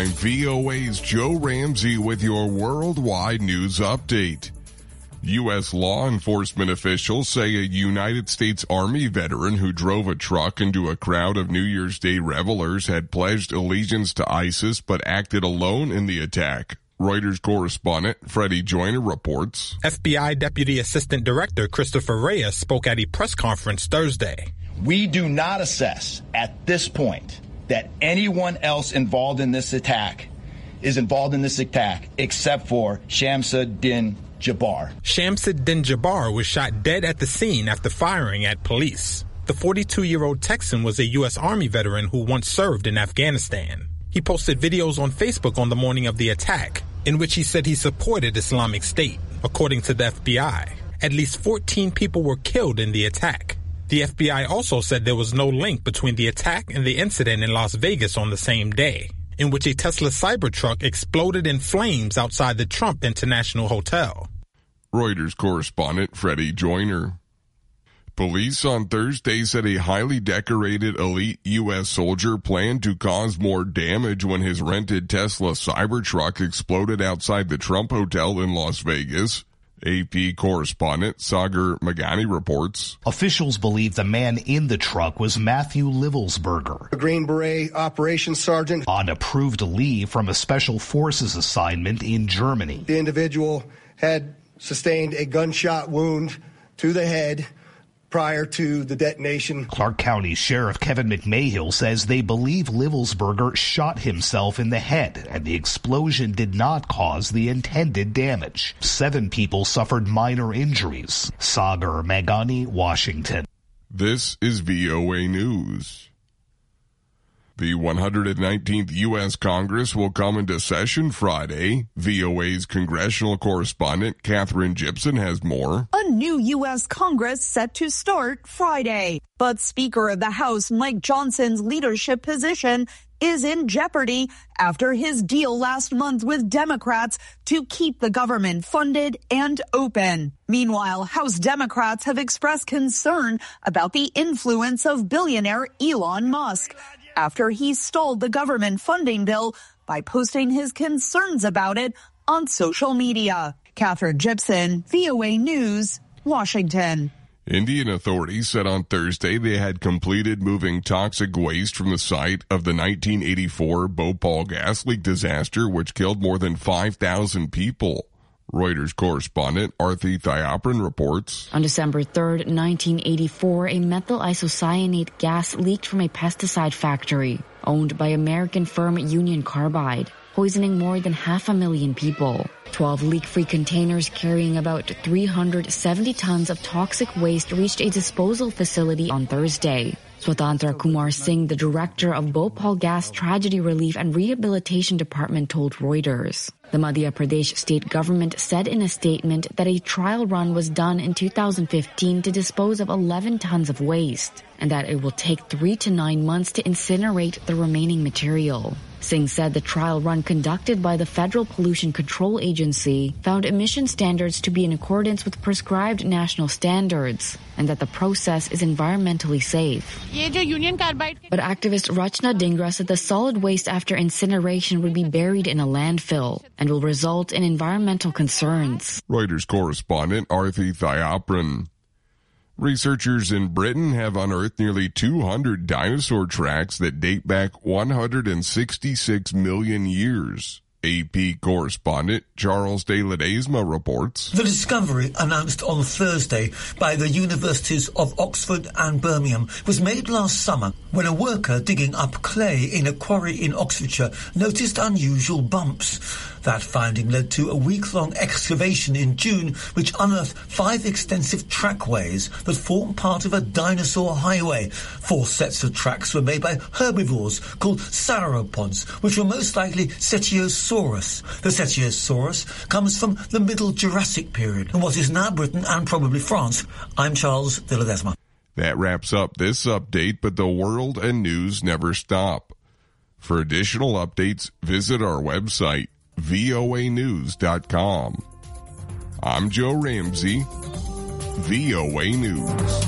I'm VOA's Joe Ramsey with your worldwide news update. U.S. law enforcement officials say a United States Army veteran who drove a truck into a crowd of New Year's Day revelers had pledged allegiance to ISIS but acted alone in the attack. Reuters correspondent Freddie Joyner reports. FBI Deputy Assistant Director Christopher Reyes spoke at a press conference Thursday. We do not assess at this point that anyone else involved in this attack is involved in this attack except for Shamsuddin Jabbar. Shamsuddin Jabbar was shot dead at the scene after firing at police. The 42-year-old Texan was a U.S. Army veteran who once served in Afghanistan. He posted videos on Facebook on the morning of the attack, in which he said he supported Islamic State. According to the FBI, at least 14 people were killed in the attack. The FBI also said there was no link between the attack and the incident in Las Vegas on the same day, in which a Tesla Cybertruck exploded in flames outside the Trump International Hotel. Reuters correspondent Freddie Joyner. Police on Thursday said a highly decorated elite U.S. soldier planned to cause more damage when his rented Tesla Cybertruck exploded outside the Trump Hotel in Las Vegas. AP correspondent Sagar Magani reports. Officials believe the man in the truck was Matthew Livelsberger, a Green Beret operations sergeant on approved leave from a special forces assignment in Germany. The individual had sustained a gunshot wound to the head prior to the detonation. Clark County Sheriff Kevin McMahill says they believe Livelsberger shot himself in the head and the explosion did not cause the intended damage. 7 people suffered minor injuries. Sagar Magani, Washington. This is VOA News. The 119th U.S. Congress will come into session Friday. VOA's congressional correspondent Catherine Gibson has more. A new U.S. Congress set to start Friday. But Speaker of the House Mike Johnson's leadership position is in jeopardy after his deal last month with Democrats to keep the government funded and open. Meanwhile, House Democrats have expressed concern about the influence of billionaire Elon Musk after he stalled the government funding bill by posting his concerns about it on social media. Catherine Gibson, VOA News, Washington. Indian authorities said on Thursday they had completed moving toxic waste from the site of the 1984 Bhopal gas leak disaster, which killed more than 5,000 people. Reuters correspondent Arthi Thiaparan reports. On December 3rd, 1984, a methyl isocyanate gas leaked from a pesticide factory owned by American firm Union Carbide, poisoning more than 500,000 people. 12 leak-free containers carrying about 370 tons of toxic waste reached a disposal facility on Thursday. Swatantra Kumar Singh, the director of Bhopal Gas Tragedy Relief and Rehabilitation Department, told Reuters. The Madhya Pradesh state government said in a statement that a trial run was done in 2015 to dispose of 11 tons of waste, and that it will take 3 to 9 months to incinerate the remaining material. Singh said the trial run conducted by the Federal Pollution Control Agency found emission standards to be in accordance with prescribed national standards, and that the process is environmentally safe. But activist Rachna Dhingra said the solid waste after incineration would be buried in a landfill and will result in environmental concerns. Reuters correspondent Arthi Thiaparan. Researchers in Britain have unearthed nearly 200 dinosaur tracks that date back 166 million years. AP correspondent Charles de Ledesma reports. The discovery, announced on Thursday by the universities of Oxford and Birmingham, was made last summer when a worker digging up clay in a quarry in Oxfordshire noticed unusual bumps. That finding led to a week-long excavation in June, which unearthed 5 extensive trackways that form part of a dinosaur highway. 4 sets of tracks were made by herbivores called sauropods, which were most likely Cetiosaurus. The Cetiosaurus comes from the Middle Jurassic period in what is now Britain and probably France. I'm Charles de Ledesma. That wraps up this update, but the world and news never stop. For additional updates, visit our website, voanews.com. I'm Joe Ramsey, VOA News.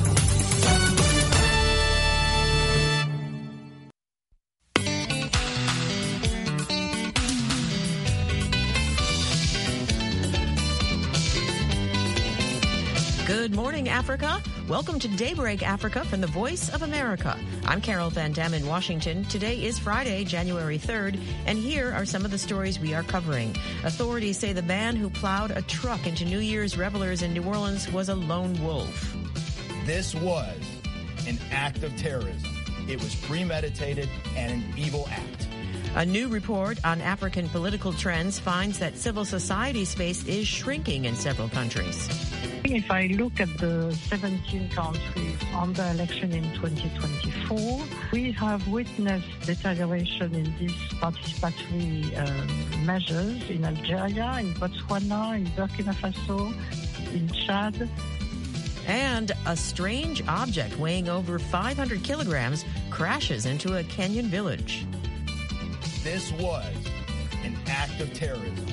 Good morning, Africa. Welcome to Daybreak Africa from the Voice of America. I'm Carol Van Dam in Washington. Today is Friday, January 3rd, and here are some of the stories we are covering. Authorities say the man who plowed a truck into New Year's revelers in New Orleans was a lone wolf. This was an act of terrorism. It was premeditated and an evil act. A new report on African political trends finds that civil society space is shrinking in several countries. If I look at the 17 countries on the election in 2024, we have witnessed deterioration in these participatory measures in Algeria, in Botswana, in Burkina Faso, in Chad. And a strange object weighing over 500 kilograms crashes into a Kenyan village. This was an act of terrorism.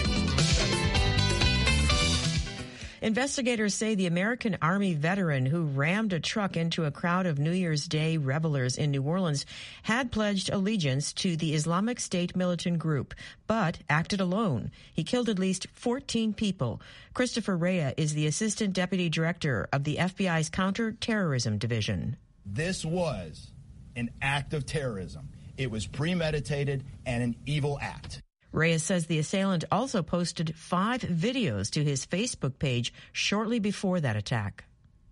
Investigators say the American Army veteran who rammed a truck into a crowd of New Year's Day revelers in New Orleans had pledged allegiance to the Islamic State militant group, but acted alone. He killed at least 14 people. Christopher Rea is the Assistant Deputy Director of the FBI's Counterterrorism Division. This was an act of terrorism. It was premeditated and an evil act. Reyes says the assailant also posted 5 videos to his Facebook page shortly before that attack.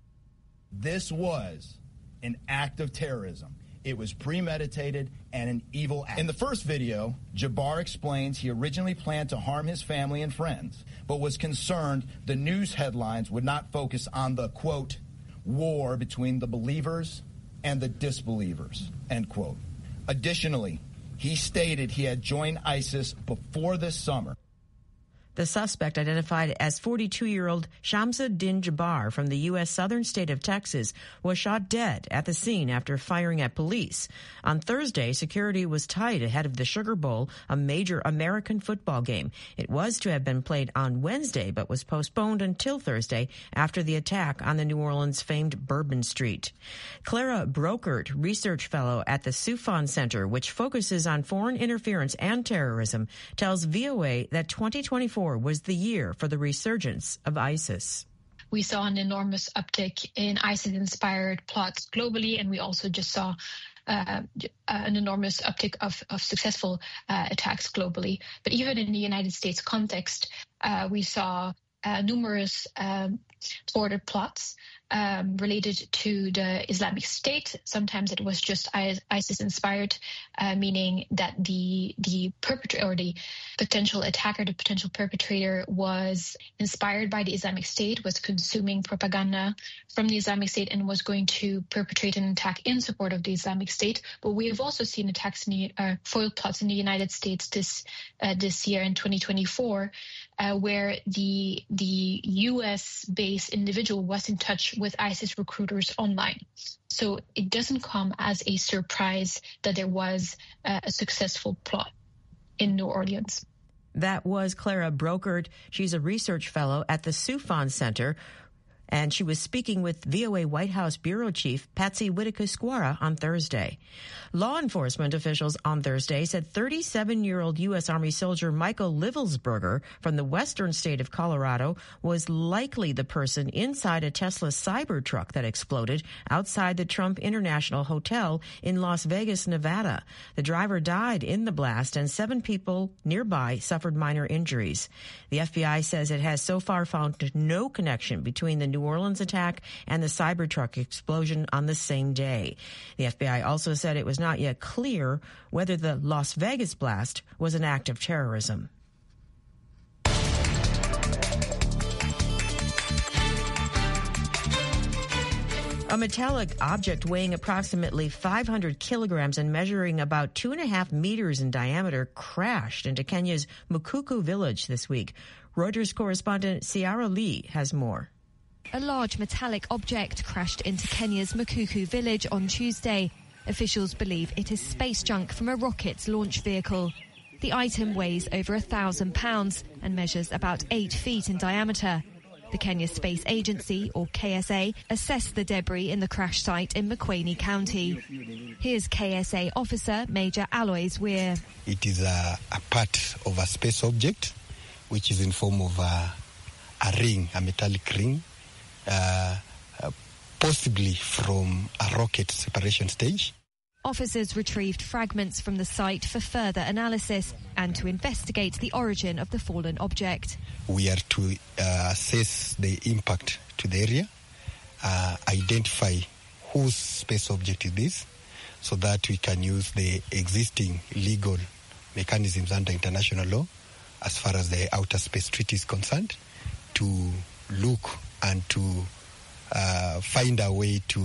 This was an act of terrorism. It was premeditated and an evil act. In the first video, Jabbar explains he originally planned to harm his family and friends, but was concerned the news headlines would not focus on the, quote, war between the believers and the disbelievers, end quote. Additionally, he stated he had joined ISIS before this summer. The suspect, identified as 42-year-old Shamsuddin Jabbar from the U.S. southern state of Texas, was shot dead at the scene after firing at police. On Thursday, security was tight ahead of the Sugar Bowl, a major American football game. It was to have been played on Wednesday, but was postponed until Thursday after the attack on the New Orleans famed Bourbon Street. Clara Brokert, research fellow at the Soufan Center, which focuses on foreign interference and terrorism, tells VOA that 2024 was the year for the resurgence of ISIS. We saw an enormous uptick in ISIS-inspired plots globally, and we also just saw an enormous uptick of successful attacks globally. But even in the United States context, we saw numerous thwarted plots related to the Islamic State. Sometimes it was just ISIS-inspired, meaning that the perpetrator or the potential attacker, the potential perpetrator, was inspired by the Islamic State, was consuming propaganda from the Islamic State, and was going to perpetrate an attack in support of the Islamic State. But we have also seen attacks in foiled plots in the United States this year in 2024, where the U.S.-based individual was in touch with ISIS recruiters online. So it doesn't come as a surprise that there was a successful plot in New Orleans. That was Clara Brokert. She's a research fellow at the Soufan Center, and she was speaking with VOA White House Bureau Chief Patsy Widakuswara on Thursday. Law enforcement officials on Thursday said 37-year-old U.S. Army soldier Michael Livelsberger from the western state of Colorado was likely the person inside a Tesla Cybertruck that exploded outside the Trump International Hotel in Las Vegas, Nevada. The driver died in the blast, and 7 people nearby suffered minor injuries. The FBI says it has so far found no connection between the New Orleans attack and the Cybertruck explosion on the same day. The FBI also said it was not yet clear whether the Las Vegas blast was an act of terrorism. A metallic object weighing approximately 500 kilograms and measuring about 2.5 meters in diameter crashed into Kenya's Mukuku village this week. Reuters correspondent Ciara Lee has more. A large metallic object crashed into Kenya's Mukuku village on Tuesday. Officials believe it is space junk from a rocket launch vehicle. The item weighs over 1,000 pounds and measures about 8 feet in diameter. The Kenya Space Agency, or KSA, assessed the debris in the crash site in Makueni County. Here's KSA officer Major Alois Weir. It is a part of a space object, which is in form of a ring, a metallic ring, possibly from a rocket separation stage. Officers retrieved fragments from the site for further analysis and to investigate the origin of the fallen object. We are to assess the impact to the area, identify whose space object it is, so that we can use the existing legal mechanisms under international law as far as the Outer Space Treaty is concerned, to look and to find a way to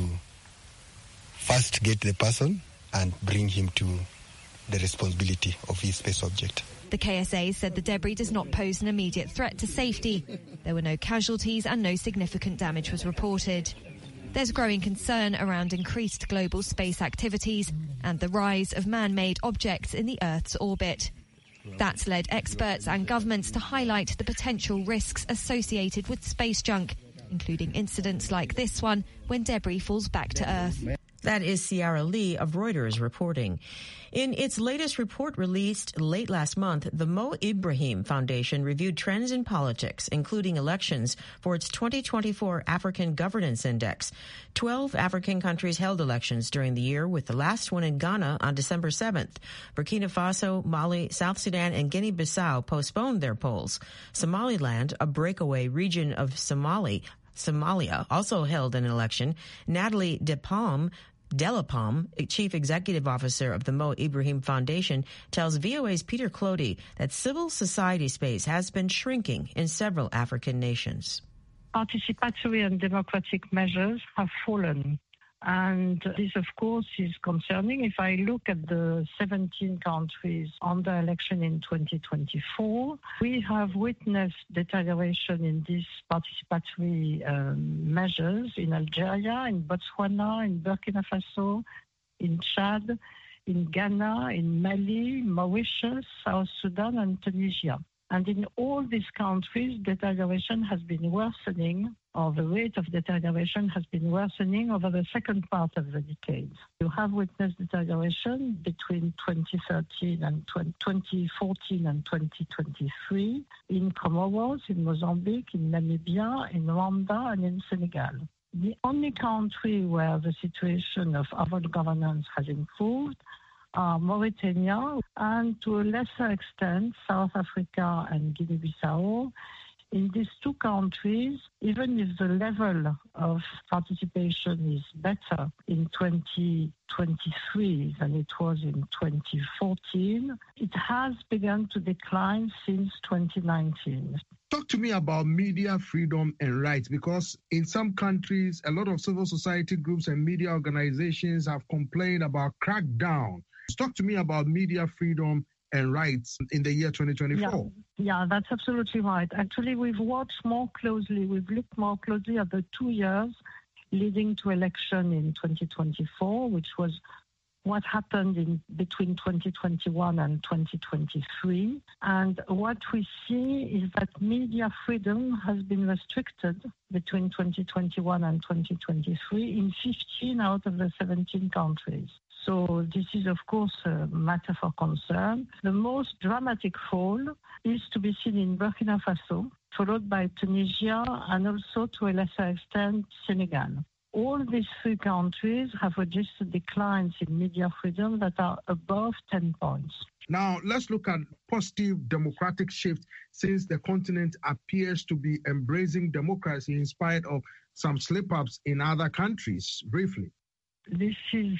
first get the person and bring him to the responsibility of his space object. The KSA said the debris does not pose an immediate threat to safety. There were no casualties and no significant damage was reported. There's growing concern around increased global space activities and the rise of man-made objects in the Earth's orbit. That's led experts and governments to highlight the potential risks associated with space junk, including incidents like this one when debris falls back to Earth. That is Ciara Lee of Reuters reporting. In its latest report released late last month, the Mo Ibrahim Foundation reviewed trends in politics, including elections, for its 2024 African Governance Index. 12 African countries held elections during the year, with the last one in Ghana on December 7th. Burkina Faso, Mali, South Sudan, and Guinea-Bissau postponed their polls. Somaliland, a breakaway region of Somalia, also held an election. Natalie Delapalme, Chief Executive Officer of the Mo Ibrahim Foundation, tells VOA's Peter Clody that civil society space has been shrinking in several African nations. Participatory and democratic measures have fallen. And this, of course, is concerning. If I look at the 17 countries under election in 2024, we have witnessed deterioration in these participatory measures in Algeria, in Botswana, in Burkina Faso, in Chad, in Ghana, in Mali, Mauritius, South Sudan, and Tunisia. And in all these countries, deterioration has been worsening, or the rate of deterioration has been worsening over the second part of the decade. You have witnessed deterioration between 2014 and 2023 in Comoros, in Mozambique, in Namibia, in Rwanda, and in Senegal. The only country where the situation of our governance has improved Mauritania, and to a lesser extent, South Africa and Guinea-Bissau. In these two countries, even if the level of participation is better in 2023 than it was in 2014, it has begun to decline since 2019. Talk to me about media freedom and rights, because in some countries, a lot of civil society groups and media organizations have complained about crackdown. Talk to me about media freedom and rights in the year 2024. Yeah, that's absolutely right. Actually, we've watched more closely, we've looked more closely at the 2 years leading to election in 2024, which was what happened in between 2021 and 2023. And what we see is that media freedom has been restricted between 2021 and 2023 in 15 out of the 17 countries. So this is, of course, a matter for concern. The most dramatic fall is to be seen in Burkina Faso, followed by Tunisia and also, to a lesser extent, Senegal. All these three countries have registered declines in media freedom that are above 10 points. Now, let's look at positive democratic shift since the continent appears to be embracing democracy in spite of some slip-ups in other countries. Briefly. This is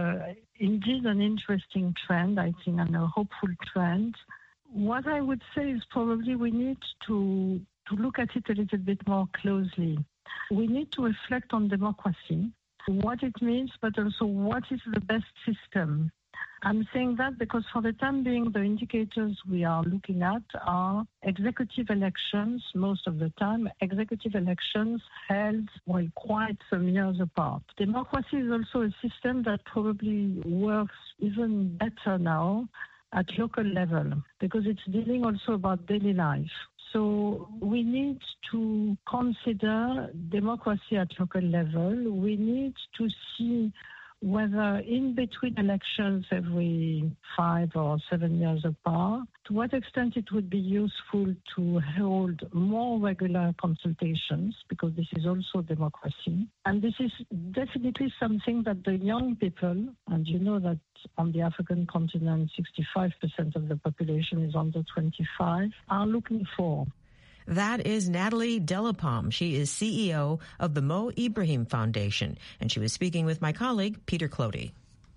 indeed an interesting trend, I think, and a hopeful trend. What I would say is probably we need to look at it a little bit more closely. We need to reflect on democracy, what it means, but also what is the best system. I'm saying that because for the time being, the indicators we are looking at are executive elections, most of the time, executive elections held quite some years apart. Democracy is also a system that probably works even better now at local level because it's dealing also about daily life. So we need to consider democracy at local level. We need to see whether in between elections every 5 or 7 years apart, to what extent it would be useful to hold more regular consultations, because this is also democracy. And this is definitely something that the young people, and you know that on the African continent, 65% of the population is under 25, are looking for. That is Natalie Delapalme. She is CEO of the Mo Ibrahim Foundation, and she was speaking with my colleague, Peter Clody.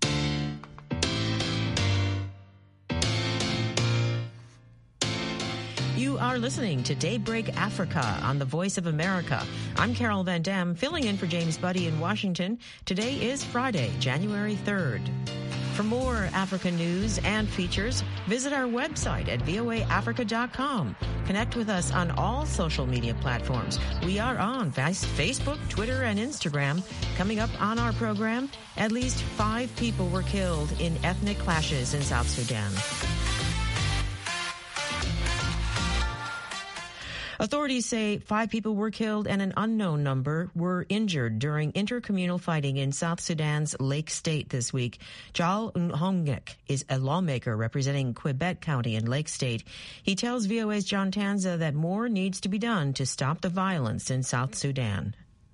You are listening to Daybreak Africa on the Voice of America. I'm Carol Van Dam, filling in for James Buddy in Washington. Today is Friday, January 3rd. For more Africa news and features, visit our website at voaafrica.com. Connect with us on all social media platforms. We are on Facebook, Twitter, and Instagram. Coming up on our program, at least 5 people were killed in ethnic clashes in South Sudan. Authorities say 5 people were killed and an unknown number were injured during intercommunal fighting in South Sudan's Lake State this week. Jal Nhongek is a lawmaker representing Quebec County in Lake State. He tells VOA's John Tanza that more needs to be done to stop the violence in South Sudan.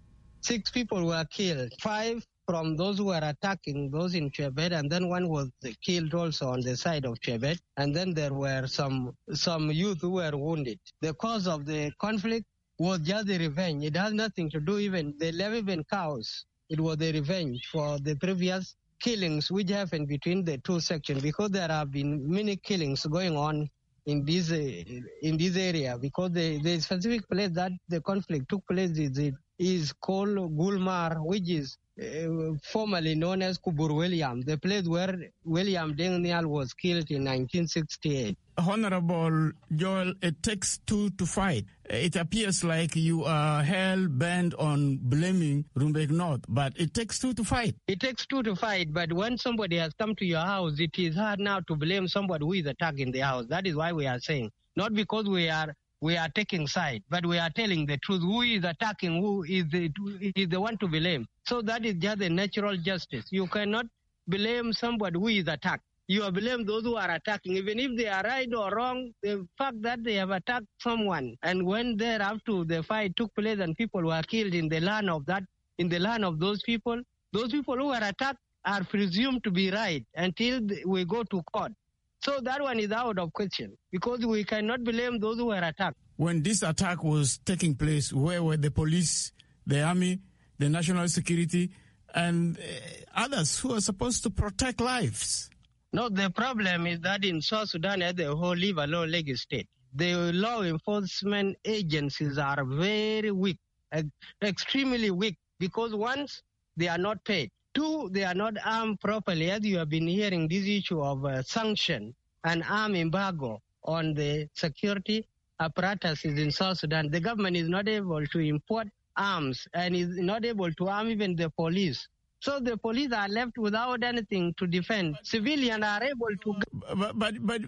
6 people were killed, 5 from those who were attacking those in Chebet, and then 1 was killed also on the side of Chebet, and then there were some youth who were wounded. The cause of the conflict was just the revenge. It has nothing to do they left even cows. It was the revenge for the previous killings which happened between the 2 sections, because there have been many killings going on in this area, because the specific place that the conflict took place is called Gulmar, which is formerly known as Kubur William, the place where William Daniel was killed in 1968. Honorable Joel, it takes 2 to fight. It appears like you are hell-bent on blaming Rumbek North, but it takes 2 to fight. It takes 2 to fight, but when somebody has come to your house, it is hard now to blame somebody who is attacking the house. That is why we are saying, not because we are taking side, but we are telling the truth. Who is attacking, who is the one to blame. So that is just a natural justice. You cannot blame somebody who is attacked. You blame those who are attacking, even if they are right or wrong. The fact that they have attacked someone, and when thereafter the fight took place and people were killed in the land of those people who were attacked are presumed to be right until we go to court. So that one is out of question, because we cannot blame those who were attacked. When this attack was taking place, where were the police, the army, the national security, and others who are supposed to protect lives? No, the problem is that in South Sudan as a whole, leave alone Lake State, the law enforcement agencies are very weak, extremely weak, because once they are not paid, 2, they are not armed properly, as you have been hearing this issue of sanction and arm embargo on the security apparatuses in South Sudan. The government is not able to import arms and is not able to arm even the police. So the police are left without anything to defend. Civilians are able to... But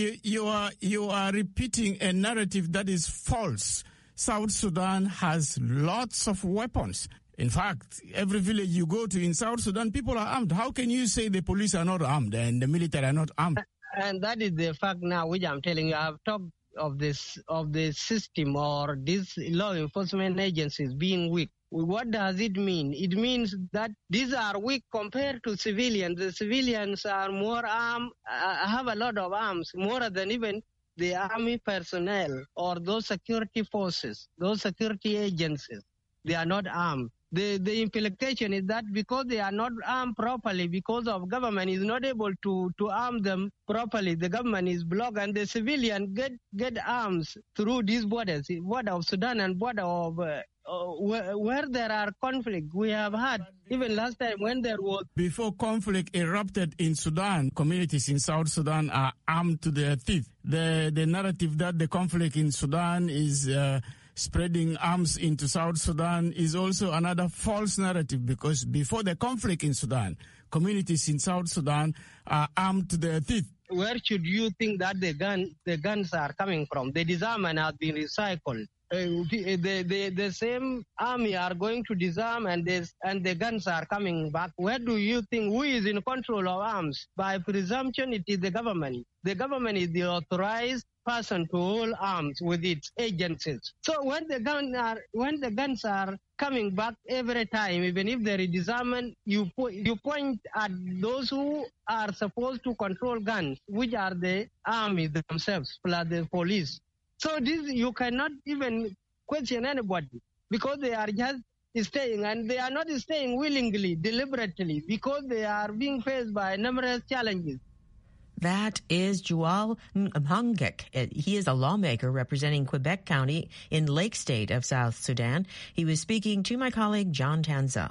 you are repeating a narrative that is false. South Sudan has lots of weapons. In fact, every village you go to in South Sudan, people are armed. How can you say the police are not armed and the military are not armed? And that is the fact now which I'm telling you. I have talked of the system or these law enforcement agencies being weak. What does it mean? It means that these are weak compared to civilians. The civilians are more armed, have a lot of arms, more than even the army personnel or those security forces, those security agencies. They are not armed. The implication is that because they are not armed properly, because of government is not able to arm them properly, the government is blocked, and the civilian get arms through these borders, border of Sudan and border of where there are conflict. We have had, even last time when there was... Before conflict erupted in Sudan, communities in South Sudan are armed to their teeth. The narrative that the conflict in Sudan is... spreading arms into South Sudan is also another false narrative, because before the conflict in Sudan, communities in South Sudan are armed to their teeth. Where should you think that the guns are coming from? The disarmament has been recycled. the same army are going to disarm and the guns are coming back. Where do you think who is in control of arms? By presumption, it is the government. The government is the authorized person to hold arms with its agencies. So when the guns are coming back every time, even if there is disarmament, you point at those who are supposed to control guns, which are the army themselves, plus the police. So this you cannot even question anybody because they are just staying, and they are not staying willingly, deliberately, because they are being faced by numerous challenges. That is Joel Mhangek. He is a lawmaker representing Quebec County in Lake State of South Sudan. He was speaking to my colleague John Tanza.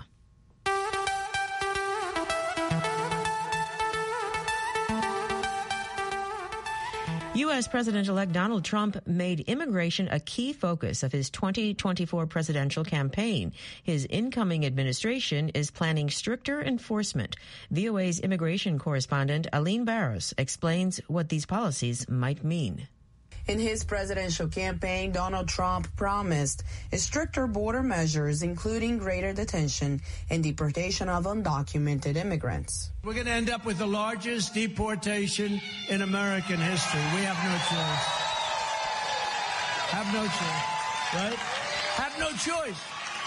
U.S. President-elect Donald Trump made immigration a key focus of his 2024 presidential campaign. His incoming administration is planning stricter enforcement. VOA's immigration correspondent Aline Barros explains what these policies might mean. In his presidential campaign, Donald Trump promised stricter border measures, including greater detention and deportation of undocumented immigrants. We're going to end up with the largest deportation in American history. We have no choice. Have no choice, right? Have no choice.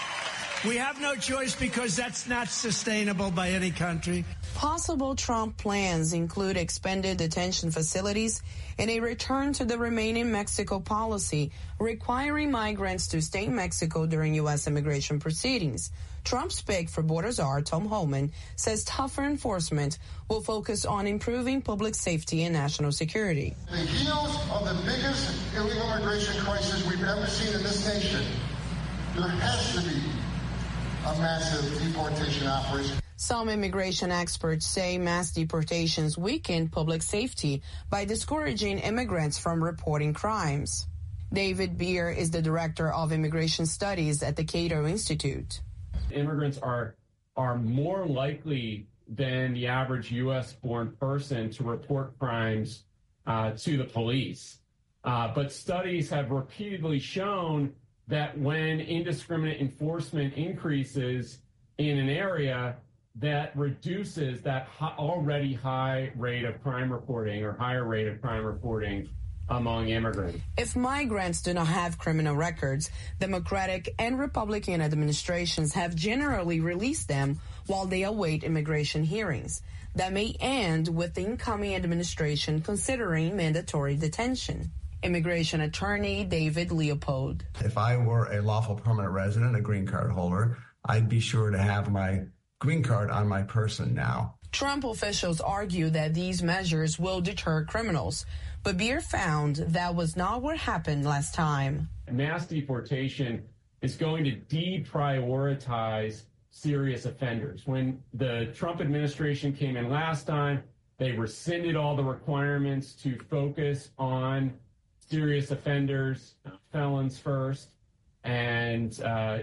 We have no choice because that's not sustainable by any country. Possible Trump plans include expanded detention facilities and a return to the Remain in Mexico policy, requiring migrants to stay in Mexico during U.S. immigration proceedings. Trump's pick for border czar, Tom Homan, says tougher enforcement will focus on improving public safety and national security. The heels of the biggest illegal immigration crisis we've ever seen in this nation, there has to be a massive deportation operation. Some immigration experts say mass deportations weaken public safety by discouraging immigrants from reporting crimes. David Beer is the director of immigration studies at the Cato Institute. Immigrants are more likely than the average U.S.-born person to report crimes to the police. But studies have repeatedly shown that when indiscriminate enforcement increases in an area, that reduces that already high rate of crime reporting or higher rate of crime reporting among immigrants. If migrants do not have criminal records, Democratic and Republican administrations have generally released them while they await immigration hearings. That may end with the incoming administration considering mandatory detention. Immigration attorney David Leopold. If I were a lawful permanent resident, a green card holder, I'd be sure to have my green card on my person now. Trump officials argue that these measures will deter criminals, but Beer found that was not what happened last time. Mass deportation is going to deprioritize serious offenders. When the Trump administration came in last time, they rescinded all the requirements to focus on serious offenders, felons first, and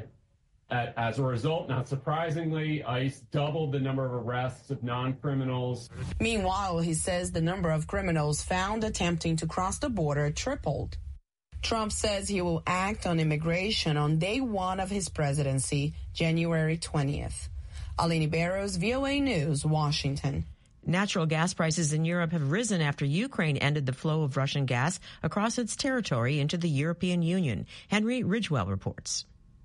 as a result, not surprisingly, ICE doubled the number of arrests of non-criminals. Meanwhile, he says the number of criminals found attempting to cross the border tripled. Trump says he will act on immigration on day one of his presidency, January 20th. Aline Barros, VOA News, Washington. Natural gas prices in Europe have risen after Ukraine ended the flow of Russian gas across its territory into the European Union. Henry Ridgewell reports.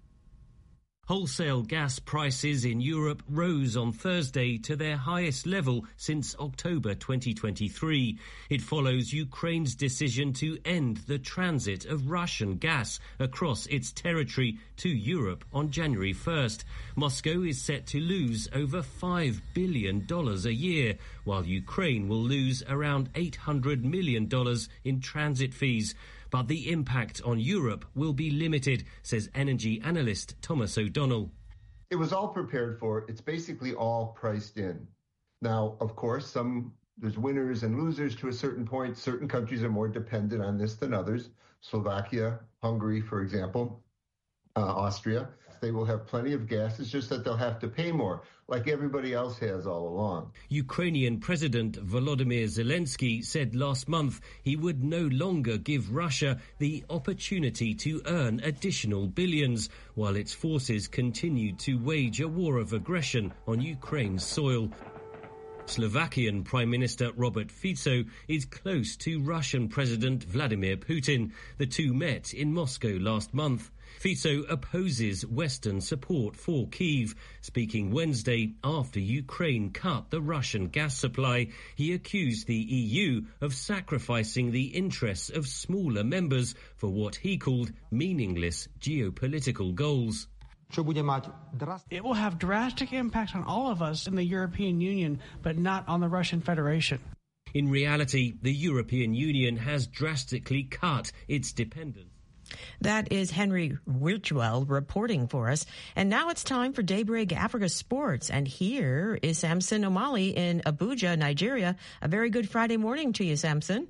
Wholesale gas prices in Europe rose on Thursday to their highest level since October 2023. It follows Ukraine's decision to end the transit of Russian gas across its territory to Europe on January 1st. Moscow is set to lose over $5 billion a year, while Ukraine will lose around $800 million in transit fees. But the impact on Europe will be limited, says energy analyst Thomas O'Donnell. It was all prepared for. It's basically all priced in. Now, of course, there's winners and losers to a certain point. Certain countries are more dependent on this than others. Slovakia, Hungary, for example, Austria. They will have plenty of gas. It's just that they'll have to pay more, like everybody else has all along. Ukrainian President Volodymyr Zelensky said last month he would no longer give Russia the opportunity to earn additional billions, while its forces continued to wage a war of aggression on Ukraine's soil. Slovakian Prime Minister Robert Fico is close to Russian President Vladimir Putin. The two met in Moscow last month. Fico opposes Western support for Kyiv. Speaking Wednesday after Ukraine cut the Russian gas supply, he accused the EU of sacrificing the interests of smaller members for what he called meaningless geopolitical goals. It will have drastic impact on all of us in the European Union, but not on the Russian Federation. In reality, the European Union has drastically cut its dependence. That is Henry Ridgwell reporting for us. And now it's time for Daybreak Africa Sports. And here is Samson Omali in Abuja, Nigeria. A very good Friday morning to you, Samson.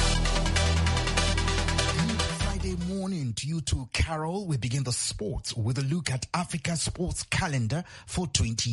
Friday morning to you too, Carol. We begin the sports with a look at Africa's sports calendar for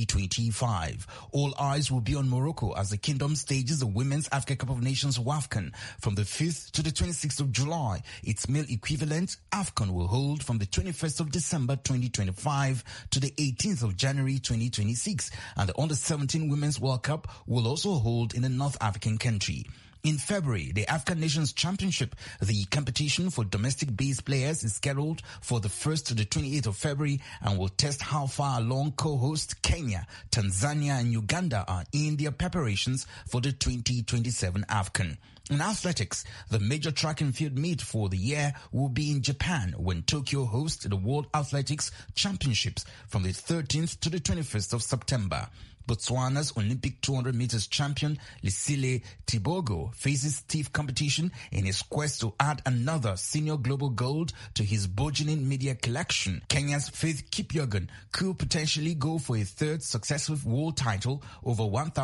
2025. All eyes will be on Morocco as the Kingdom stages the Women's Africa Cup of Nations WAFCON from the 5th to the 26th of July. Its male equivalent, AFCON, will hold from the 21st of December 2025 to the 18th of January 2026. And the Under-17 Women's World Cup will also hold in a North African country. In February, the African Nations Championship, the competition for domestic-based players, is scheduled for the 1st to the 28th of February and will test how far along co-hosts Kenya, Tanzania and Uganda are in their preparations for the 2027 AFCON. In athletics, the major track and field meet for the year will be in Japan when Tokyo hosts the World Athletics Championships from the 13th to the 21st of September. Botswana's Olympic 200 meters champion Lisile Tibogo faces stiff competition in his quest to add another senior global gold to his burgeoning media collection. Kenya's Faith Kipyegon could potentially go for a third successive world title over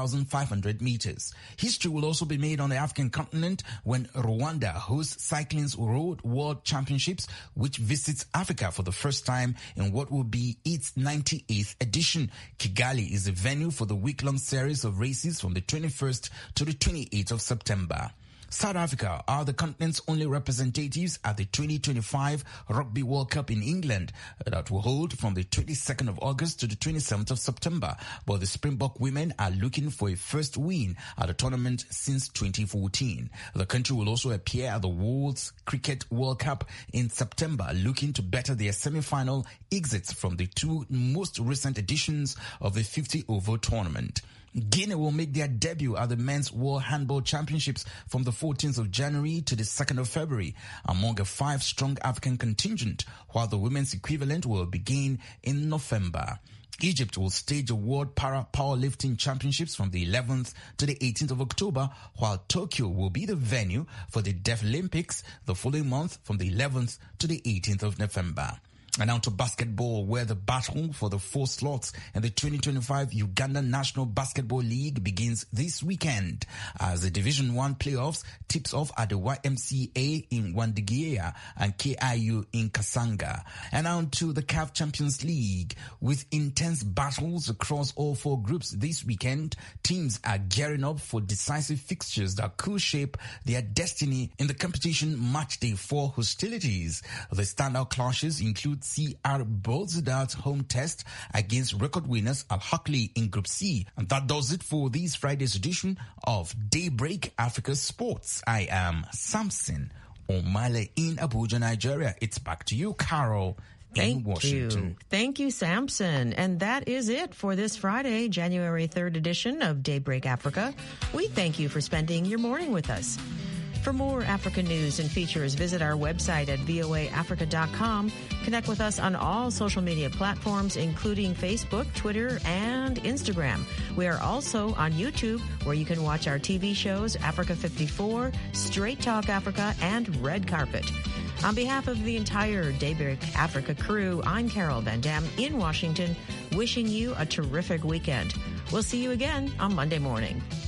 1,500 meters. History will also be made on the African continent when Rwanda hosts Cycling's Road World Championships, which visits Africa for the first time in what will be its 98th edition. Kigali is the venue for the week-long series of races from the 21st to the 28th of September. South Africa are the continent's only representatives at the 2025 Rugby World Cup in England that will hold from the 22nd of August to the 27th of September. But the Springbok women are looking for a first win at the tournament since 2014. The country will also appear at the World's Cricket World Cup in September, looking to better their semi-final exits from the two most recent editions of the 50-over tournament. Guinea will make their debut at the Men's World Handball Championships from the 14th of January to the 2nd of February among a 5-strong African contingent, while the women's equivalent will begin in November. Egypt will stage the World Para Powerlifting Championships from the 11th to the 18th of October, while Tokyo will be the venue for the Deaflympics the following month from the 11th to the 18th of November. And now to basketball, where the battle for the 4 slots in the 2025 Uganda National Basketball League begins this weekend as the Division 1 playoffs tips off at the YMCA in Wandigiea and KIU in Kasanga. And now to the CAF Champions League. With intense battles across all 4 groups this weekend, teams are gearing up for decisive fixtures that could shape their destiny in the competition matchday 4 hostilities. The standout clashes include CR Belouizdad's home test against record winners Al Ahly in Group C. And that does it for this Friday's edition of Daybreak Africa Sports. I am Samson Omale in Abuja, Nigeria. It's back to you, Carol. Thank you, Samson. And that is it for this Friday, January 3rd edition of Daybreak Africa. We thank you for spending your morning with us. For more African news and features, visit our website at voaafrica.com. Connect with us on all social media platforms, including Facebook, Twitter, and Instagram. We are also on YouTube, where you can watch our TV shows, Africa 54, Straight Talk Africa, and Red Carpet. On behalf of the entire Daybreak Africa crew, I'm Carol Van Dam in Washington, wishing you a terrific weekend. We'll see you again on Monday morning.